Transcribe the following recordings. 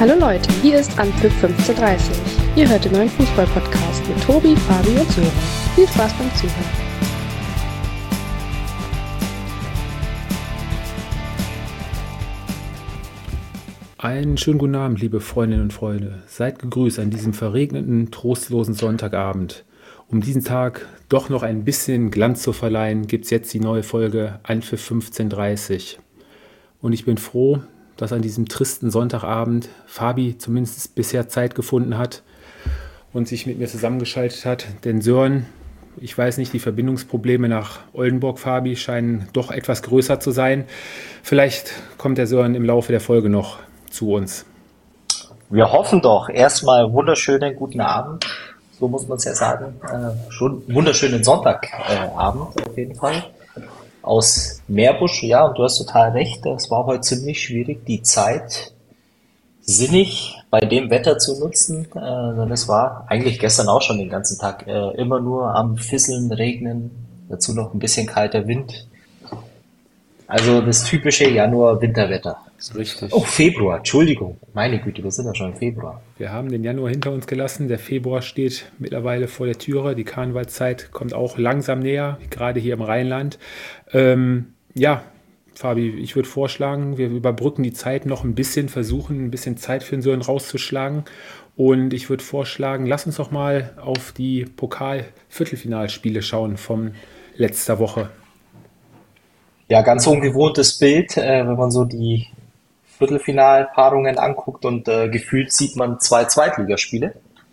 Hallo Leute, hier ist Anpfiff 15:30. Ihr hört den neuen Fußball-Podcast mit Tobi, Fabi und Sören. Viel Spaß beim Zuhören. Einen schönen guten Abend, liebe Freundinnen und Freunde. Seid gegrüßt an diesem verregneten, trostlosen Sonntagabend. Um diesen Tag doch noch ein bisschen Glanz zu verleihen, gibt es jetzt die neue Folge Anpfiff 15:30. Und ich bin froh, dass an diesem tristen Sonntagabend Fabi zumindest bisher Zeit gefunden hat und sich mit mir zusammengeschaltet hat. Denn Sören, ich weiß nicht, die Verbindungsprobleme nach Oldenburg, Fabi, scheinen doch etwas größer zu sein. Vielleicht kommt der Sören im Laufe der Folge noch zu uns. Wir hoffen doch. Erstmal wunderschönen guten Abend. So muss man es ja sagen. Schon wunderschönen Sonntagabend auf jeden Fall. Aus Meerbusch, ja, und du hast total recht. Es war heute ziemlich schwierig, die Zeit sinnig bei dem Wetter zu nutzen. Denn es war eigentlich gestern auch schon den ganzen Tag immer nur am Fisseln, Regnen, dazu noch ein bisschen kalter Wind. Also das typische Januar-Winterwetter. Richtig. Oh, Februar, Entschuldigung. Meine Güte, wir sind ja schon im Februar. Wir haben den Januar hinter uns gelassen. Der Februar steht mittlerweile vor der Türe. Die Karnevalszeit kommt auch langsam näher, gerade hier im Rheinland. Ja, Fabi, ich würde vorschlagen, wir überbrücken die Zeit noch ein bisschen, versuchen ein bisschen Zeit für den Sören rauszuschlagen. Und ich würde vorschlagen, lass uns doch mal auf die Pokal-Viertelfinalspiele schauen von letzter Woche. Ja, ganz ungewohntes Bild, wenn man so die Viertelfinalpaarungen anguckt und gefühlt sieht man zwei Zweitligaspiele.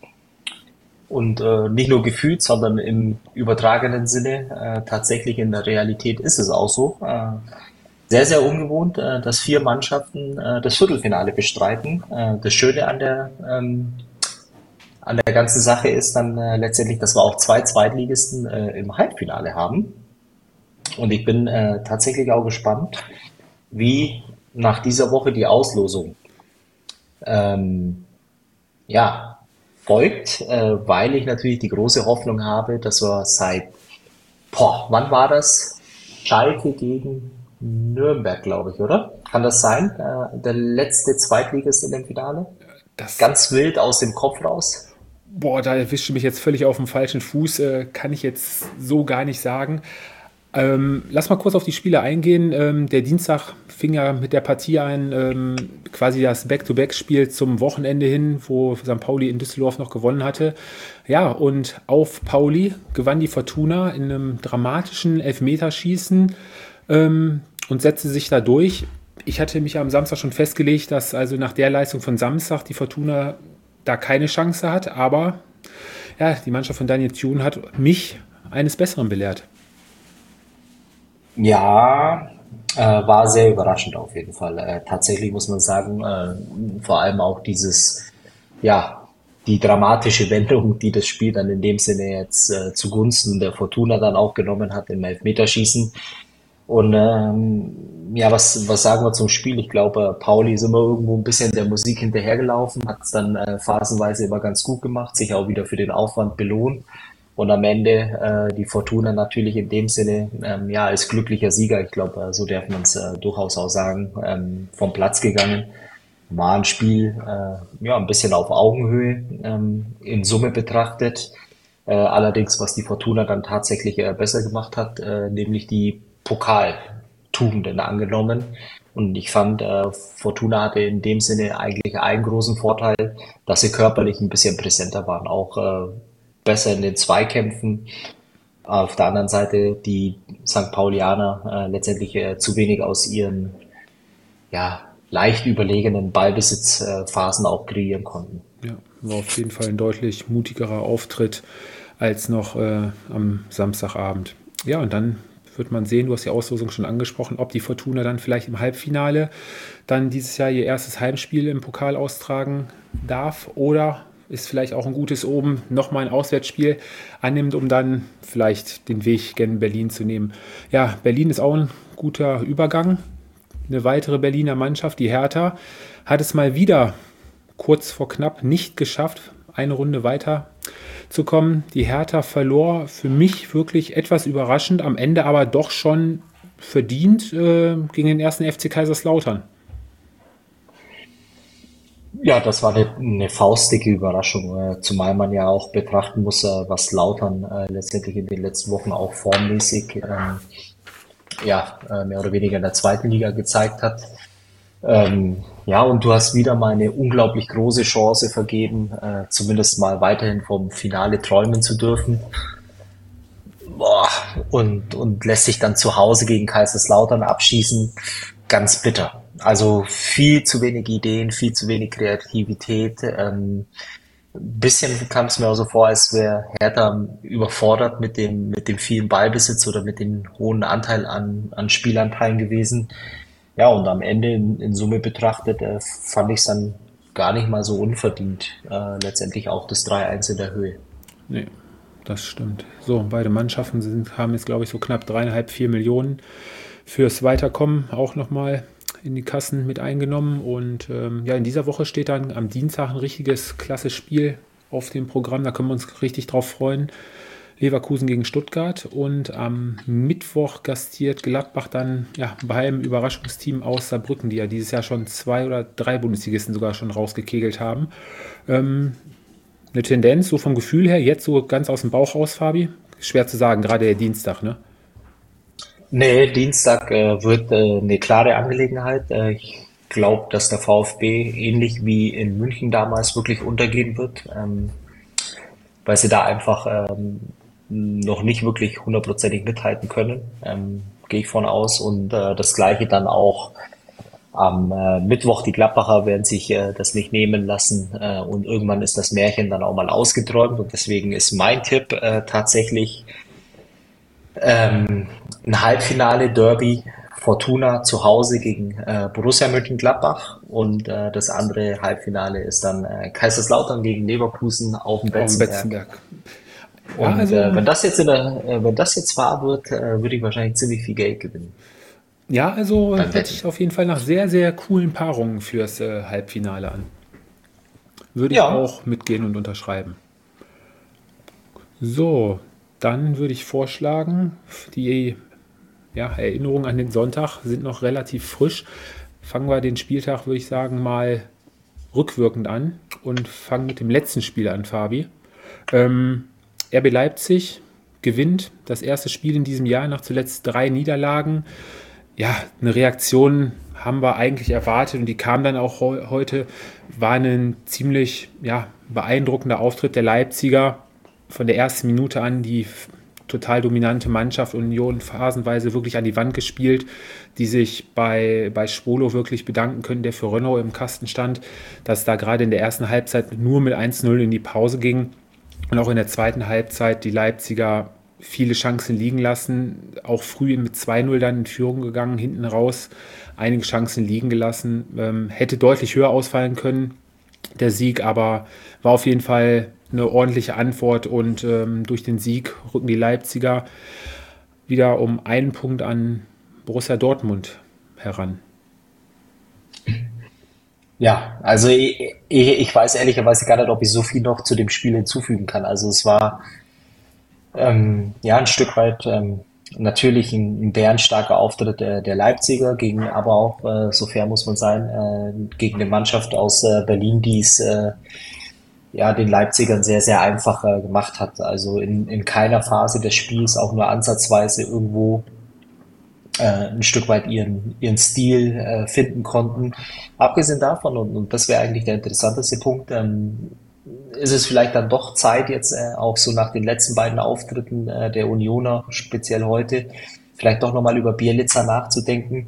Und nicht nur gefühlt, sondern im übertragenen Sinne. Tatsächlich in der Realität ist es auch so. Sehr, sehr ungewohnt, dass vier Mannschaften das Viertelfinale bestreiten. Das Schöne an der ganzen Sache ist dann letztendlich, dass wir auch zwei Zweitligisten im Halbfinale haben. Und ich bin tatsächlich auch gespannt, wie nach dieser Woche die Auslosung ja, folgt, weil ich natürlich die große Hoffnung habe, dass wir wann war das? Schalke gegen Nürnberg, glaube ich, oder? Kann das sein? Der letzte Zweitligist in dem Finale? Ganz wild aus dem Kopf raus. Boah, da erwischt du mich jetzt völlig auf dem falschen Fuß, kann ich jetzt so gar nicht sagen. Lass mal kurz auf die Spiele eingehen. Der Dienstag fing ja mit der Partie an, quasi das Back-to-Back-Spiel zum Wochenende hin, wo St. Pauli in Düsseldorf noch gewonnen hatte. Ja, und auf Pauli gewann die Fortuna in einem dramatischen Elfmeterschießen und setzte sich da durch. Ich hatte mich am Samstag schon festgelegt, dass also nach der Leistung von Samstag die Fortuna da keine Chance hat. Aber ja, die Mannschaft von Daniel Thune hat mich eines Besseren belehrt. Ja, war sehr überraschend auf jeden Fall. Tatsächlich muss man sagen, vor allem auch die dramatische Wendung, die das Spiel dann in dem Sinne jetzt zugunsten der Fortuna dann auch genommen hat im Elfmeterschießen. Und was sagen wir zum Spiel? Ich glaube, Pauli ist immer irgendwo ein bisschen der Musik hinterhergelaufen, hat es dann phasenweise immer ganz gut gemacht, sich auch wieder für den Aufwand belohnt. Und am Ende die Fortuna natürlich in dem Sinne als glücklicher Sieger, ich glaube, so darf man es durchaus auch sagen, vom Platz gegangen. War ein Spiel ein bisschen auf Augenhöhe in Summe betrachtet. Allerdings, was die Fortuna dann tatsächlich besser gemacht hat, nämlich die Pokaltugenden angenommen. Und ich fand, Fortuna hatte in dem Sinne eigentlich einen großen Vorteil, dass sie körperlich ein bisschen präsenter waren, auch besser in den Zweikämpfen. Auf der anderen Seite die St. Paulianer letztendlich zu wenig aus ihren leicht überlegenen Ballbesitzphasen auch kreieren konnten. Ja, war auf jeden Fall ein deutlich mutigerer Auftritt als noch am Samstagabend. Ja, und dann wird man sehen, du hast die Auslosung schon angesprochen, ob die Fortuna dann vielleicht im Halbfinale dann dieses Jahr ihr erstes Heimspiel im Pokal austragen darf oder ist vielleicht auch ein gutes Omen, nochmal ein Auswärtsspiel annimmt, um dann vielleicht den Weg gen Berlin zu nehmen. Ja, Berlin ist auch ein guter Übergang. Eine weitere Berliner Mannschaft, die Hertha, hat es mal wieder kurz vor knapp nicht geschafft, eine Runde weiter zu kommen. Die Hertha verlor für mich wirklich etwas überraschend, am Ende aber doch schon verdient gegen den ersten FC Kaiserslautern. Ja, das war eine faustdicke Überraschung, zumal man ja auch betrachten muss, was Lautern letztendlich in den letzten Wochen auch formmäßig mehr oder weniger in der zweiten Liga gezeigt hat. Ja, und du hast wieder mal eine unglaublich große Chance vergeben, zumindest mal weiterhin vom Finale träumen zu dürfen. Boah, und lässt sich dann zu Hause gegen Kaiserslautern abschießen. Ganz bitter. Also viel zu wenig Ideen, viel zu wenig Kreativität. Bisschen kam es mir auch so vor, als wäre Hertha überfordert mit dem vielen Ballbesitz oder mit dem hohen Anteil an Spielanteilen gewesen. Ja, und am Ende in Summe betrachtet, fand ich es dann gar nicht mal so unverdient. Letztendlich auch das 3-1 in der Höhe. Nee, das stimmt. So, beide Mannschaften haben jetzt, glaube ich, so knapp 3,5, 4 Millionen fürs Weiterkommen auch nochmal in die Kassen mit eingenommen. Und in dieser Woche steht dann am Dienstag ein richtiges klasse Spiel auf dem Programm. Da können wir uns richtig drauf freuen. Leverkusen gegen Stuttgart, und am Mittwoch gastiert Gladbach dann beim Überraschungsteam aus Saarbrücken, die ja dieses Jahr schon 2 oder 3 Bundesligisten sogar schon rausgekegelt haben. Eine Tendenz, so vom Gefühl her, jetzt so ganz aus dem Bauch raus, Fabi? Schwer zu sagen, gerade der Dienstag, ne? Nee, Dienstag wird eine klare Angelegenheit. Ich glaube, dass der VfB ähnlich wie in München damals wirklich untergehen wird, weil sie da einfach noch nicht wirklich hundertprozentig mithalten können, gehe ich von aus. Und das Gleiche dann auch am Mittwoch. Die Gladbacher werden sich das nicht nehmen lassen, und irgendwann ist das Märchen dann auch mal ausgeträumt. Und deswegen ist mein Tipp tatsächlich ein Halbfinale-Derby, Fortuna zu Hause gegen Borussia Mönchengladbach, und das andere Halbfinale ist dann Kaiserslautern gegen Leverkusen auf dem Auf dem Betzenberg. Betzenberg. Ja, Und also, wenn das jetzt wahr wird, würde ich wahrscheinlich ziemlich viel Geld gewinnen beim hört Wetten. sich auf jeden Fall nach sehr, sehr coolen Paarungen fürs Halbfinale an. Würde ich Ja, auch mitgehen und unterschreiben. So, dann würde ich vorschlagen, die Erinnerungen an den Sonntag sind noch relativ frisch. Fangen wir den Spieltag, würde ich sagen, mal rückwirkend an und fangen mit dem letzten Spiel an, Fabi. RB Leipzig gewinnt das erste Spiel in diesem Jahr nach zuletzt 3 Niederlagen. Ja, eine Reaktion haben wir eigentlich erwartet, und die kam dann auch heute. War ein ziemlich beeindruckender Auftritt der Leipziger. Von der ersten Minute an die total dominante Mannschaft, Union phasenweise wirklich an die Wand gespielt, die sich bei Schwolo wirklich bedanken können, der für Renault im Kasten stand, dass da gerade in der ersten Halbzeit nur mit 1:0 in die Pause ging, und auch in der zweiten Halbzeit die Leipziger viele Chancen liegen lassen, auch früh mit 2:0 dann in Führung gegangen, hinten raus einige Chancen liegen gelassen, hätte deutlich höher ausfallen können, der Sieg, aber war auf jeden Fall eine ordentliche Antwort, und durch den Sieg rücken die Leipziger wieder um einen Punkt an Borussia Dortmund heran. ja, also ich weiß ehrlicherweise gar nicht, ob ich so viel noch zu dem Spiel hinzufügen kann. Also es war ja ein Stück weit natürlich ein bärenstarker Auftritt der Leipziger gegen, aber auch, so fair muss man sein, gegen eine Mannschaft aus Berlin, die es den Leipzigern sehr, sehr einfach gemacht hat. Also in keiner Phase des Spiels auch nur ansatzweise irgendwo ein Stück weit ihren Stil finden konnten. Abgesehen davon, und das wäre eigentlich der interessanteste Punkt, ist es vielleicht dann doch Zeit jetzt auch so nach den letzten beiden Auftritten der Unioner, speziell heute, vielleicht doch nochmal über Bielica nachzudenken.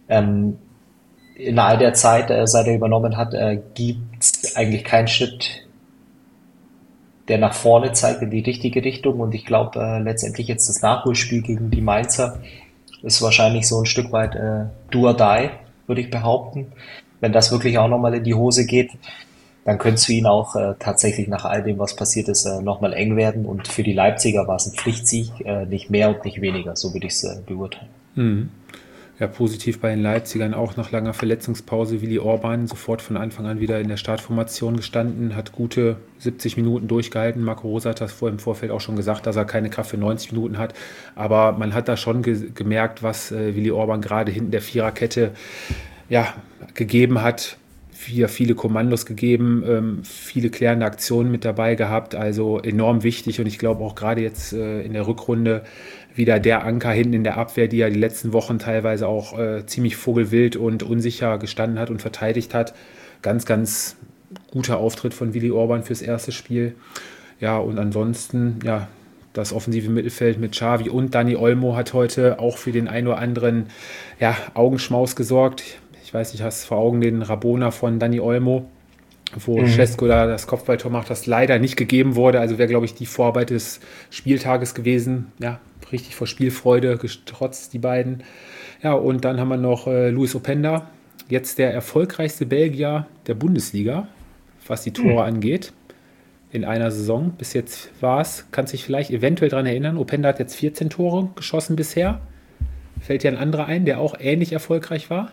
In all der Zeit, seit er übernommen hat, gibt es eigentlich keinen Schritt, der nach vorne zeigt in die richtige Richtung. Und ich glaube, letztendlich jetzt das Nachholspiel gegen die Mainzer ist wahrscheinlich so ein Stück weit do or die, würde ich behaupten. Wenn das wirklich auch nochmal in die Hose geht, dann könnte es für ihn auch tatsächlich nach all dem, was passiert ist, nochmal eng werden. Und für die Leipziger war es ein Pflichtsieg, nicht mehr und nicht weniger, so würde ich es beurteilen. Mhm. Ja, positiv bei den Leipzigern auch nach langer Verletzungspause Willi Orban sofort von Anfang an wieder in der Startformation gestanden, hat gute 70 Minuten durchgehalten. Marco Rose hat das im Vorfeld auch schon gesagt, dass er keine Kraft für 90 Minuten hat. Aber man hat da schon gemerkt, was Willi Orban gerade hinten der Viererkette gegeben hat. viele Kommandos gegeben, viele klärende Aktionen mit dabei gehabt, also enorm wichtig und ich glaube auch gerade jetzt in der Rückrunde wieder der Anker hinten in der Abwehr, die ja die letzten Wochen teilweise auch ziemlich vogelwild und unsicher gestanden hat und verteidigt hat. Ganz, ganz guter Auftritt von Willi Orban fürs erste Spiel. Ja, und ansonsten, ja, das offensive Mittelfeld mit Xavi und Dani Olmo hat heute auch für den ein oder anderen Augenschmaus gesorgt. Ich weiß nicht, hast vor Augen den Rabona von Dani Olmo, wo Cesco da das Kopfballtor macht, das leider nicht gegeben wurde. Also wäre, glaube ich, die Vorarbeit des Spieltages gewesen. Ja, richtig vor Spielfreude gestrotzt, die beiden. Ja, und dann haben wir noch Luis Openda, jetzt der erfolgreichste Belgier der Bundesliga, was die Tore angeht. In einer Saison. Bis jetzt war es, kannst dich vielleicht eventuell daran erinnern, Openda hat jetzt 14 Tore geschossen bisher. Fällt dir ein anderer ein, der auch ähnlich erfolgreich war?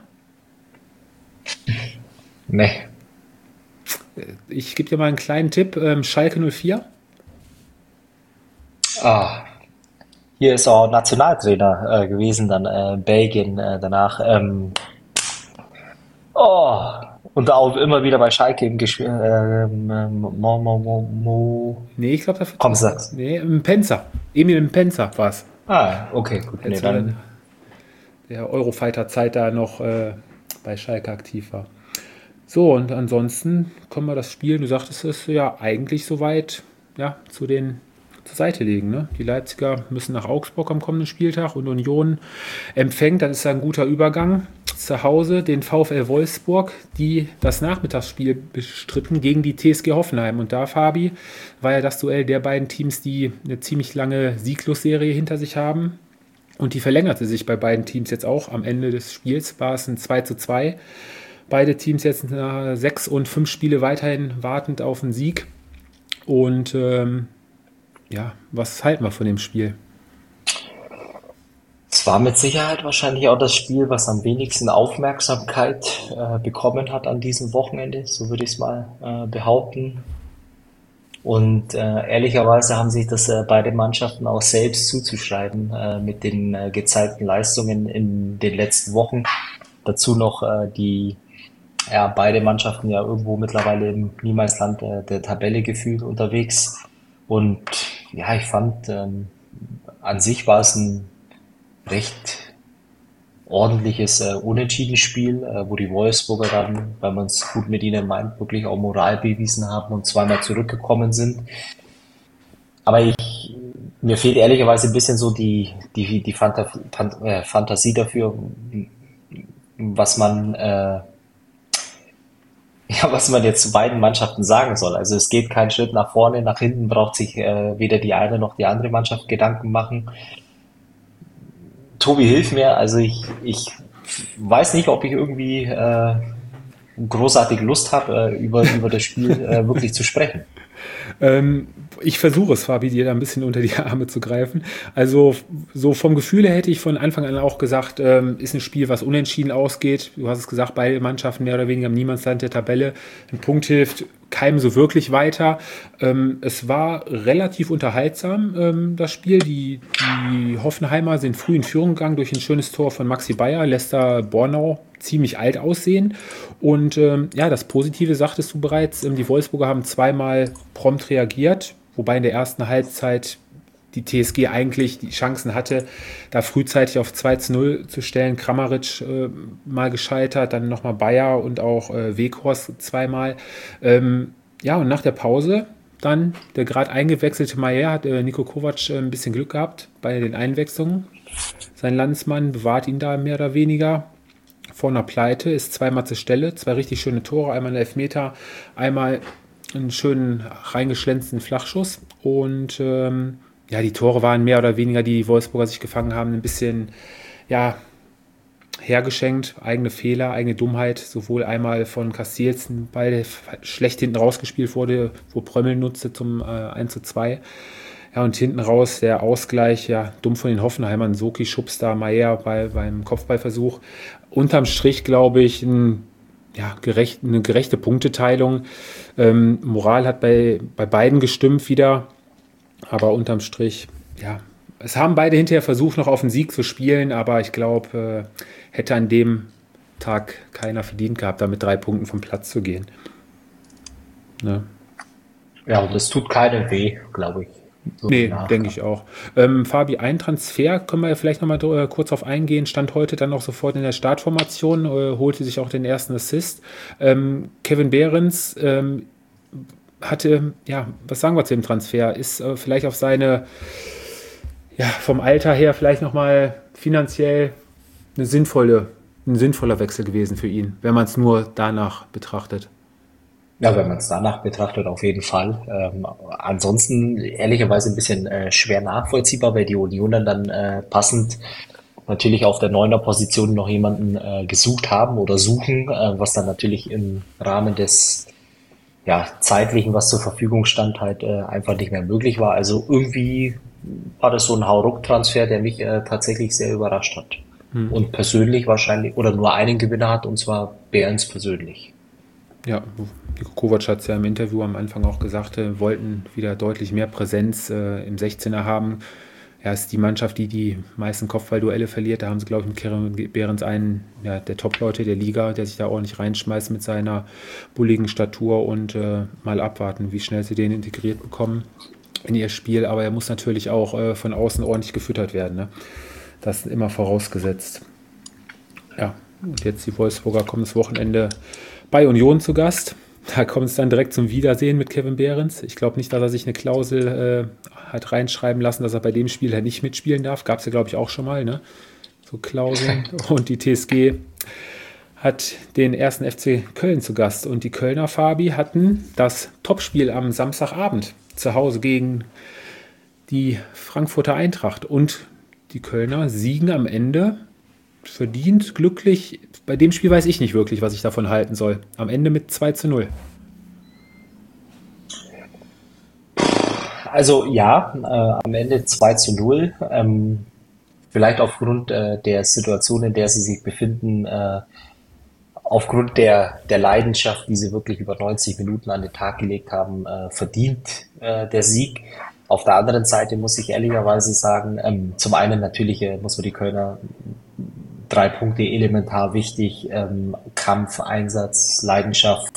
Nee. Ich gebe dir mal einen kleinen Tipp. Schalke 04. Ah, hier ist auch Nationaltrainer gewesen, dann Belgien danach. Und auch immer wieder bei Schalke im Gespräch. Nee, ich glaube, dafür. Komm, sag's. Nee, Mpenza. Emil Mpenza war es. Ah, okay, gut. Nee, Als dann. der Eurofighter-Zeit da noch bei Schalke aktiv war. So, und ansonsten können wir das Spiel, du sagtest es ja eigentlich soweit, ja, zur Seite legen. Ne? Die Leipziger müssen nach Augsburg am kommenden Spieltag und Union empfängt, das ist ein guter Übergang, zu Hause den VfL Wolfsburg, die das Nachmittagsspiel bestritten gegen die TSG Hoffenheim. Und da, Fabi, war ja das Duell der beiden Teams, die eine ziemlich lange Sieglosserie hinter sich haben. Und die verlängerte sich bei beiden Teams jetzt auch. Am Ende des Spiels war es ein 2:2. Beide Teams jetzt nach 6 und 5 Spiele weiterhin wartend auf einen Sieg. Und was halten wir von dem Spiel? Es war mit Sicherheit wahrscheinlich auch das Spiel, was am wenigsten Aufmerksamkeit bekommen hat an diesem Wochenende, so würde ich es mal behaupten. Und ehrlicherweise haben sich das beide Mannschaften auch selbst zuzuschreiben mit den gezeigten Leistungen in den letzten Wochen. Dazu noch beide Mannschaften ja irgendwo mittlerweile im Niemalsland der Tabelle gefühlt unterwegs. Und ja, ich fand, an sich war es ein recht ordentliches Unentschieden-Spiel, wo die Wolfsburger dann, weil man es gut mit ihnen meint, wirklich auch Moral bewiesen haben und zweimal zurückgekommen sind. Aber mir fehlt ehrlicherweise ein bisschen so die Fantasie dafür, was man jetzt zu beiden Mannschaften sagen soll. Also es geht kein Schritt nach vorne, nach hinten braucht sich weder die eine noch die andere Mannschaft Gedanken machen. Tobi, hilf mir. Also ich weiß nicht, ob ich irgendwie großartig Lust habe, über das Spiel wirklich zu sprechen. Ich versuche es, Fabi, dir da ein bisschen unter die Arme zu greifen. Also so vom Gefühl her hätte ich von Anfang an auch gesagt, ist ein Spiel, was unentschieden ausgeht. Du hast es gesagt, beide Mannschaften mehr oder weniger im Niemandsland der Tabelle. Ein Punkt hilft keinem so wirklich weiter. Es war relativ unterhaltsam, das Spiel. Die Hoffenheimer sind früh in Führung gegangen durch ein schönes Tor von Maxi Bayer, lässt da Bornau ziemlich alt aussehen. Und das Positive sagtest du bereits, die Wolfsburger haben zweimal prompt reagiert, wobei in der ersten Halbzeit die TSG eigentlich die Chancen hatte, da frühzeitig auf 2:0 zu stellen. Kramaric mal gescheitert, dann nochmal Bayer und auch Weghorst zweimal. Und nach der Pause dann der gerade eingewechselte Maier hat Niko Kovac ein bisschen Glück gehabt bei den Einwechslungen. Sein Landsmann bewahrt ihn da mehr oder weniger vor einer Pleite, ist zweimal zur Stelle, 2 richtig schöne Tore, einmal einen Elfmeter, einmal einen schönen reingeschlänzten Flachschuss und die Tore waren mehr oder weniger, die Wolfsburger sich gefangen haben, ein bisschen hergeschenkt, eigene Fehler, eigene Dummheit, sowohl einmal von Castells, ein Ball, der schlecht hinten rausgespielt wurde, wo Prömmel nutzte zum 1:2. Ja, und hinten raus der Ausgleich, dumm von den Hoffenheimern, Soki schubst da Maier beim Kopfballversuch. Unterm Strich, glaube ich, eine gerechte Punkteteilung. Moral hat bei beiden gestimmt wieder, aber unterm Strich, es haben beide hinterher versucht, noch auf den Sieg zu spielen, aber ich glaube, hätte an dem Tag keiner verdient gehabt, da mit 3 Punkten vom Platz zu gehen. Ne? Ja, und das tut keinem weh, glaube ich. So im Nee, denke Nachgang. ich auch. Fabi, ein Transfer, können wir ja vielleicht nochmal kurz auf eingehen, stand heute dann auch sofort in der Startformation, holte sich auch den ersten Assist. Kevin Behrens hatte, ja, was sagen wir zu dem Transfer? Ist vielleicht auf seine, ja, vom Alter her vielleicht nochmal finanziell ein sinnvoller Wechsel gewesen für ihn, wenn man es nur danach betrachtet. Ja, wenn man es danach betrachtet, auf jeden Fall. Ansonsten ehrlicherweise ein bisschen schwer nachvollziehbar, weil die Unioner dann passend natürlich auf der Neuner-Position noch jemanden gesucht haben oder suchen, was dann natürlich im Rahmen des ja, zeitlichen, was zur Verfügung stand, halt einfach nicht mehr möglich war. Also irgendwie war das so ein Hauruck-Transfer, der mich tatsächlich sehr überrascht hat. Und persönlich wahrscheinlich, oder nur einen Gewinner hat, und zwar Behrens persönlich. Ja, Kovac hat es ja im Interview am Anfang auch gesagt, wollten wieder deutlich mehr Präsenz im 16er haben. Ja, ist die Mannschaft, die die meisten Kopfballduelle verliert. Da haben sie, glaube ich, mit Kevin Behrens einen der Top-Leute der Liga, der sich da ordentlich reinschmeißt mit seiner bulligen Statur und mal abwarten, wie schnell sie den integriert bekommen in ihr Spiel. Aber er muss natürlich auch von außen ordentlich gefüttert werden. Ne? Das ist immer vorausgesetzt. Ja, und jetzt die Wolfsburger kommen das Wochenende bei Union zu Gast. Da kommt es dann direkt zum Wiedersehen mit Kevin Behrens. Ich glaube nicht, dass er sich eine Klausel hat reinschreiben lassen, dass er bei dem Spiel halt nicht mitspielen darf. Gab es ja, glaube ich, auch schon mal, ne? So Klauseln. Und die TSG hat den ersten FC Köln zu Gast. Und die Kölner, Fabi, hatten das Topspiel am Samstagabend zu Hause gegen die Frankfurter Eintracht. Und die Kölner siegen am Ende verdient, glücklich. Bei dem Spiel weiß ich nicht wirklich, was ich davon halten soll. Am Ende mit 2:0. Also ja, am Ende 2:0. Vielleicht aufgrund der Situation, in der sie sich befinden, aufgrund der Leidenschaft, die sie wirklich über 90 Minuten an den Tag gelegt haben, verdient der Sieg. Auf der anderen Seite muss ich ehrlicherweise sagen, zum einen natürlich muss man die Kölner 3 Punkte elementar wichtig, Kampf, Einsatz, Leidenschaft,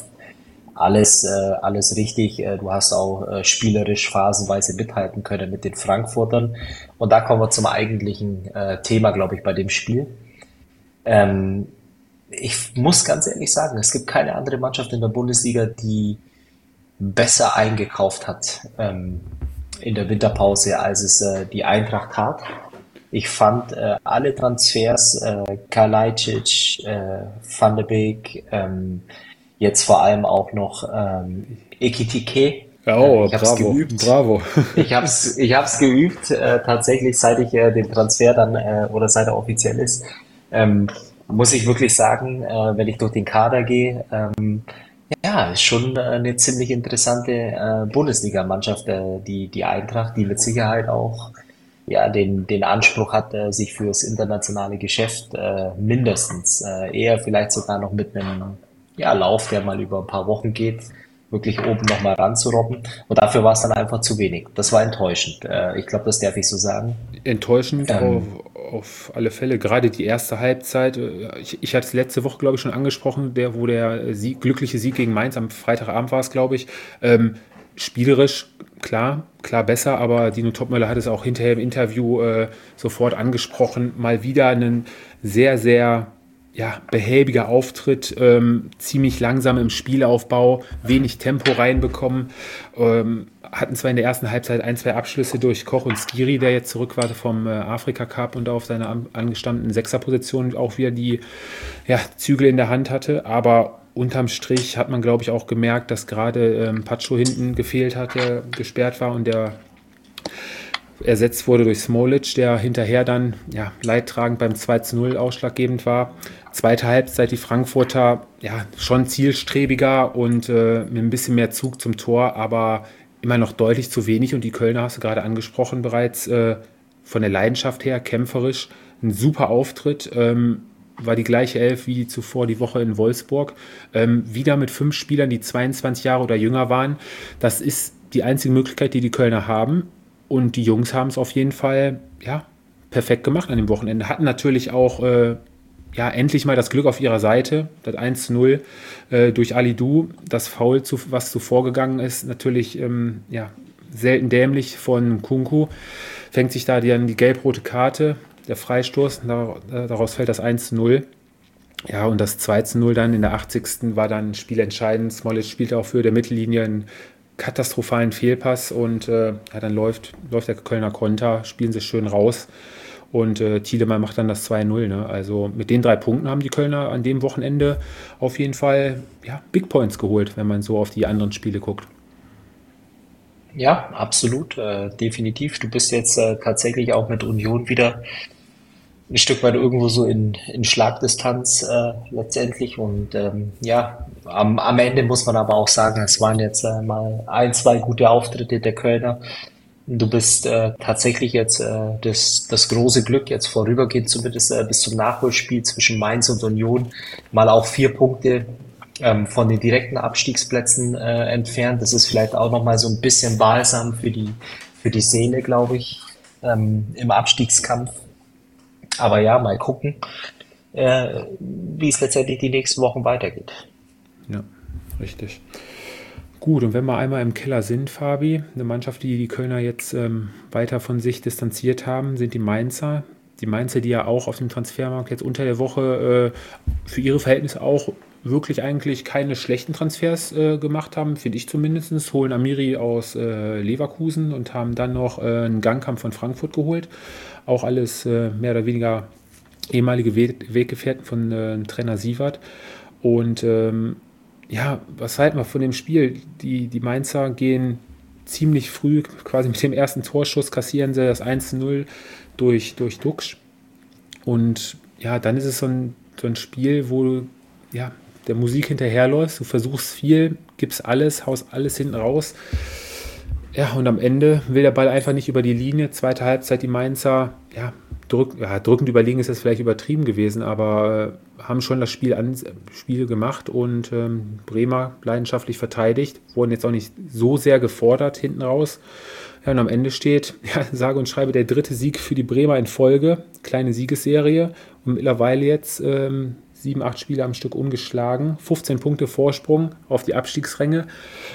alles richtig. Du hast auch spielerisch phasenweise mithalten können mit den Frankfurtern. Und da kommen wir zum eigentlichen Thema, glaube ich, bei dem Spiel. Ähm, Ich muss ganz ehrlich sagen, es gibt keine andere Mannschaft in der Bundesliga, die besser eingekauft hat in der Winterpause, als es die Eintracht tat. Ich fand alle Transfers, Kalajdzic, Van de Beek, jetzt vor allem auch noch Ekitike. Oh, Ich habe es bravo, geübt. bravo. Ich hab's geübt, tatsächlich, seit ich den Transfer dann oder seit er offiziell ist. Muss ich wirklich sagen, wenn ich durch den Kader gehe, ja, ist schon eine ziemlich interessante Bundesligamannschaft, die Eintracht, die mit Sicherheit auch ja den Anspruch hat, sich fürs internationale Geschäft mindestens, eher vielleicht sogar noch mit einem ja, Lauf, der mal über ein paar Wochen geht, wirklich oben nochmal ranzurobben. Und dafür war es dann einfach zu wenig. Das war enttäuschend. Ich glaube, das darf ich so sagen. Enttäuschend Ähm, auf alle Fälle. Gerade die erste Halbzeit. Ich hatte es letzte Woche, glaube ich, schon angesprochen, wo der glückliche Sieg gegen Mainz am Freitagabend war es, glaube ich. Spielerisch, klar besser, aber Dino Topmöller hat es auch hinterher im Interview sofort angesprochen. Mal wieder einen sehr, sehr behäbiger Auftritt, ziemlich langsam im Spielaufbau, wenig Tempo reinbekommen. Hatten zwar in der ersten Halbzeit 1, 2 Abschlüsse durch Koch und Skiri, der jetzt zurück war vom Afrika Cup und auf seiner angestammten Sechserposition auch wieder die Zügel in der Hand hatte, aber unterm Strich hat man, glaube ich, auch gemerkt, dass gerade Pacho hinten gefehlt hat, der gesperrt war und der ersetzt wurde durch Smolic, der hinterher dann leidtragend beim 2:0 ausschlaggebend war. Zweite Halbzeit die Frankfurter schon zielstrebiger und mit ein bisschen mehr Zug zum Tor, aber immer noch deutlich zu wenig. Und die Kölner hast du gerade angesprochen bereits, von der Leidenschaft her, kämpferisch, ein super Auftritt. War die gleiche Elf wie zuvor die Woche in Wolfsburg. Wieder mit 5 Spielern, die 22 Jahre oder jünger waren. Das ist die einzige Möglichkeit, die die Kölner haben. Und die Jungs haben es auf jeden Fall perfekt gemacht an dem Wochenende. Hatten natürlich auch ja, endlich mal das Glück auf ihrer Seite. Das 1:0 durch Alidou, das Foul, was zuvor gegangen ist, natürlich selten dämlich von Kunku. Fängt sich da dann die gelb-rote Karte, der Freistoß, daraus fällt das 1:0. Ja, und das 2:0 dann in der 80. war dann spielentscheidend. Smollett spielte auch für der Mittellinie einen katastrophalen Fehlpass und dann läuft der Kölner Konter, spielen sich schön raus. Und Tiedemann macht dann das 2:0. Ne? Also mit den 3 Punkten haben die Kölner an dem Wochenende auf jeden Fall Big Points geholt, wenn man so auf die anderen Spiele guckt. Ja, absolut, definitiv. Du bist jetzt tatsächlich auch mit Union wieder ein Stück weit irgendwo so in Schlagdistanz letztendlich. Und am Ende muss man aber auch sagen, es waren jetzt mal ein, zwei gute Auftritte der Kölner. Du bist tatsächlich jetzt das große Glück, jetzt vorübergehend zumindest bis zum Nachholspiel zwischen Mainz und Union, mal auch 4 Punkte von den direkten Abstiegsplätzen entfernt. Das ist vielleicht auch nochmal so ein bisschen balsam für die Seele, glaube ich, im Abstiegskampf. Aber ja, mal gucken, wie es letztendlich die nächsten Wochen weitergeht. Ja, richtig. Gut, und wenn wir einmal im Keller sind, Fabi, eine Mannschaft, die die Kölner jetzt weiter von sich distanziert haben, sind die Mainzer. Die Mainzer, die ja auch auf dem Transfermarkt jetzt unter der Woche für ihre Verhältnisse auch wirklich eigentlich keine schlechten Transfers gemacht haben, finde ich zumindest. Holen Amiri aus Leverkusen und haben dann noch einen Gangkamp von Frankfurt geholt. Auch alles mehr oder weniger ehemalige Weggefährten von Trainer Sievert. Und was halten wir von dem Spiel? Die Mainzer gehen ziemlich früh, quasi mit dem ersten Torschuss, kassieren sie das 1:0 durch Duxch. Und ja, dann ist es so ein Spiel, wo du der Musik hinterherläufst, du versuchst viel, gibst alles, haust alles hinten raus. Ja, und am Ende will der Ball einfach nicht über die Linie. Zweite Halbzeit, die Mainzer, drückend überlegen ist das vielleicht übertrieben gewesen, aber haben schon das Spiel gemacht und Bremer leidenschaftlich verteidigt, wurden jetzt auch nicht so sehr gefordert hinten raus. Ja, und am Ende steht, sage und schreibe, der 3. Sieg für die Bremer in Folge, kleine Siegesserie und mittlerweile jetzt 7, 8 Spiele am Stück ungeschlagen, 15 Punkte Vorsprung auf die Abstiegsränge.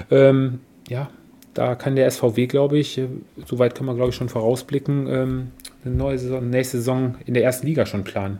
Da kann der SVW, glaube ich, soweit kann man, glaube ich, schon vorausblicken, eine neue Saison, nächste Saison in der ersten Liga schon planen.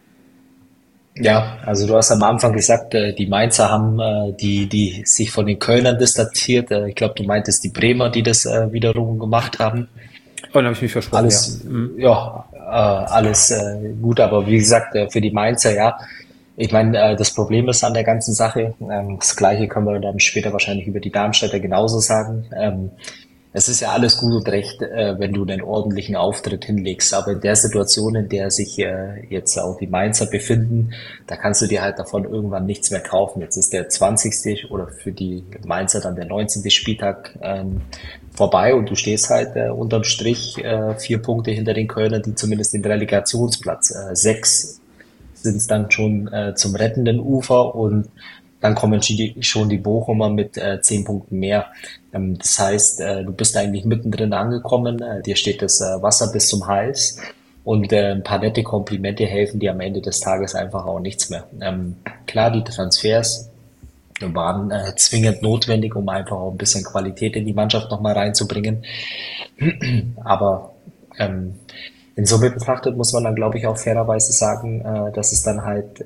Ja, also du hast am Anfang gesagt, die Mainzer haben die sich von den Kölnern distanziert. Ich glaube, du meintest die Bremer, die das wiederum gemacht haben. Oh, dann habe ich mich versprochen, Alles, alles gut, aber wie gesagt, für die Mainzer, ja. Ich meine, das Problem ist an der ganzen Sache, das Gleiche können wir dann später wahrscheinlich über die Darmstädter genauso sagen. Es ist ja alles gut und recht, wenn du einen ordentlichen Auftritt hinlegst, aber in der Situation, in der sich jetzt auch die Mainzer befinden, da kannst du dir halt davon irgendwann nichts mehr kaufen. Jetzt ist der 20. oder für die Mainzer dann der 19. Spieltag vorbei und du stehst halt unterm Strich 4 Punkte hinter den Kölnern, die zumindest den Relegationsplatz 6 sind es dann schon zum rettenden Ufer und dann kommen schon die Bochumer mit 10 Punkten mehr. Das heißt, du bist eigentlich mittendrin angekommen, dir steht das Wasser bis zum Hals und ein paar nette Komplimente helfen dir am Ende des Tages einfach auch nichts mehr. Klar, die Transfers waren zwingend notwendig, um einfach auch ein bisschen Qualität in die Mannschaft nochmal reinzubringen. Aber in Summe betrachtet muss man dann, glaube ich, auch fairerweise sagen, dass es dann halt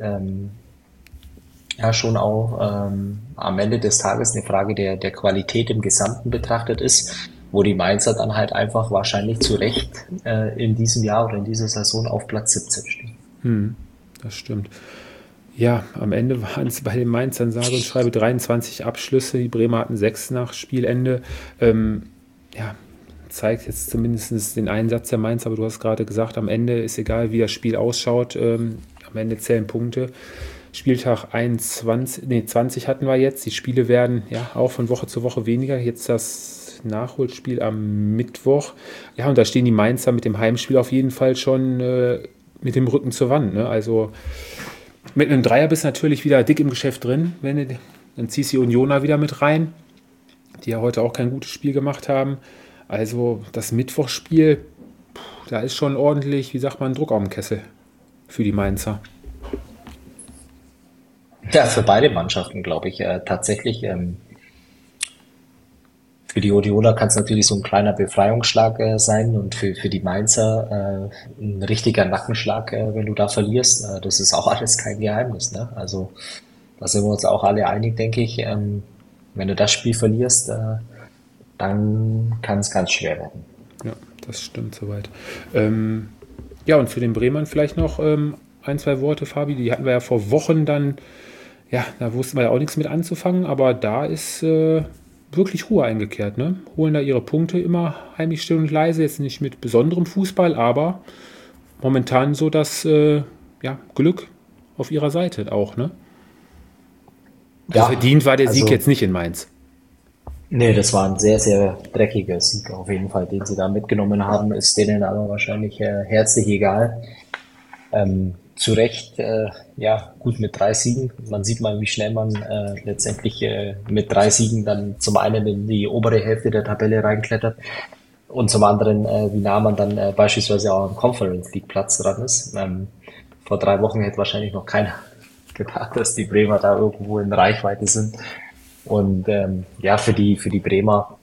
schon auch am Ende des Tages eine Frage der Qualität im Gesamten betrachtet ist, wo die Mainzer dann halt einfach wahrscheinlich zu Recht in diesem Jahr oder in dieser Saison auf Platz 17 stehen. Das stimmt. Ja, am Ende waren es bei den Mainzern sage und schreibe 23 Abschlüsse. Die Bremer hatten 6 nach Spielende. Zeigt jetzt zumindest den Einsatz der Mainz, aber du hast gerade gesagt, am Ende ist egal, wie das Spiel ausschaut, am Ende zählen Punkte. Spieltag 20 hatten wir jetzt. Die Spiele werden auch von Woche zu Woche weniger. Jetzt das Nachholspiel am Mittwoch. Ja, und da stehen die Mainzer mit dem Heimspiel auf jeden Fall schon mit dem Rücken zur Wand. Ne? Also mit einem Dreier bist du natürlich wieder dick im Geschäft drin. Dann ziehst du die Unioner wieder mit rein, die ja heute auch kein gutes Spiel gemacht haben. Also das Mittwochspiel, da ist schon ordentlich, wie sagt man, Druck auf dem Kessel für die Mainzer. Ja, für beide Mannschaften, glaube ich, tatsächlich. Für die Odiola kann es natürlich so ein kleiner Befreiungsschlag sein und für die Mainzer ein richtiger Nackenschlag, wenn du da verlierst. Das ist auch alles kein Geheimnis, ne? Also da sind wir uns auch alle einig, denke ich. Wenn du das Spiel verlierst, dann kann es ganz schwer werden. Ja, das stimmt soweit. Ja, und für den Bremern vielleicht noch ein, zwei Worte, Fabi. Die hatten wir ja vor Wochen dann, ja, da wussten wir ja auch nichts mit anzufangen, aber da ist wirklich Ruhe eingekehrt, ne? Holen da ihre Punkte immer heimlich still und leise, jetzt nicht mit besonderem Fußball, aber momentan so das ja, Glück auf ihrer Seite auch, ne? Also Ja, verdient war der Sieg also jetzt nicht in Mainz. nee, das war ein sehr, sehr dreckiger Sieg auf jeden Fall, den sie da mitgenommen haben, ist denen aber wahrscheinlich herzlich egal. Zu Recht, ja, gut mit 3 Siegen. Man sieht mal, wie schnell man letztendlich mit 3 Siegen dann zum einen in die obere Hälfte der Tabelle reinklettert und zum anderen, wie nah man dann beispielsweise auch am Conference League Platz dran ist. Vor 3 Wochen hätte wahrscheinlich noch keiner gedacht, dass die Bremer da irgendwo in Reichweite sind. Und ja, für die Bremer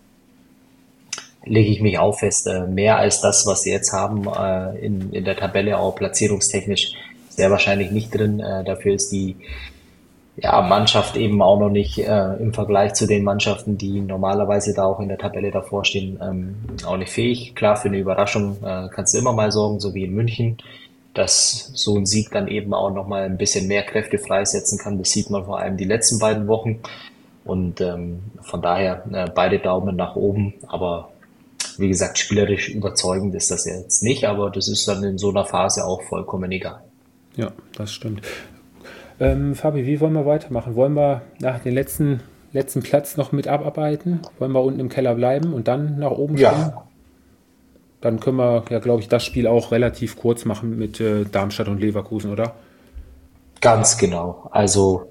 lege ich mich auch fest, mehr als das, was sie jetzt haben in der Tabelle, auch platzierungstechnisch sehr wahrscheinlich nicht drin. Dafür ist die ja, Mannschaft eben auch noch nicht im Vergleich zu den Mannschaften, die normalerweise da auch in der Tabelle davor stehen, auch nicht fähig. Klar, für eine Überraschung kannst du immer mal sorgen, so wie in München, dass so ein Sieg dann eben auch nochmal ein bisschen mehr Kräfte freisetzen kann. Das sieht man vor allem die letzten beiden Wochen. Und von daher beide Daumen nach oben. Aber wie gesagt, spielerisch überzeugend ist das jetzt nicht, aber das ist dann in so einer Phase auch vollkommen egal. Ja, das stimmt. Fabi, wie wollen wir weitermachen? Wollen wir nach den letzten Platz noch mit abarbeiten? Wollen wir unten im Keller bleiben und dann nach oben springen? Ja, Dann können wir, ja, glaube ich, das Spiel auch relativ kurz machen mit Darmstadt und Leverkusen, oder? ganz genau. Also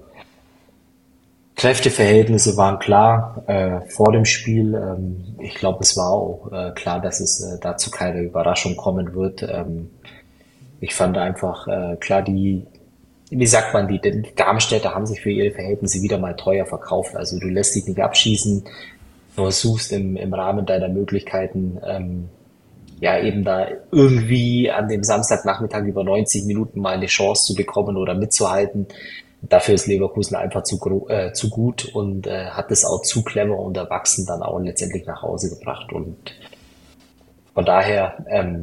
Kräfteverhältnisse waren klar vor dem Spiel. Ich glaube, es war auch klar, dass es dazu keine Überraschung kommen wird. Ich fand einfach klar, wie sagt man, die Darmstädter haben sich für ihre Verhältnisse wieder mal teuer verkauft. Also du lässt dich nicht abschießen, versuchst im Rahmen deiner Möglichkeiten ja eben da irgendwie an dem Samstagnachmittag über 90 Minuten mal eine Chance zu bekommen oder mitzuhalten. Dafür ist Leverkusen einfach zu gut und hat es auch zu clever und erwachsen dann auch letztendlich nach Hause gebracht. Und von daher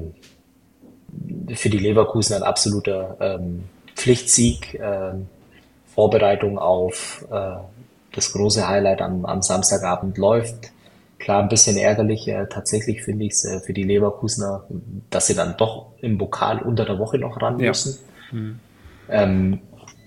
für die Leverkusen ein absoluter Pflichtsieg, Vorbereitung auf das große Highlight am Samstagabend läuft. Klar, ein bisschen ärgerlich, tatsächlich finde ich es für die Leverkusener, dass sie dann doch im Pokal unter der Woche noch ran Ja. müssen. Ähm,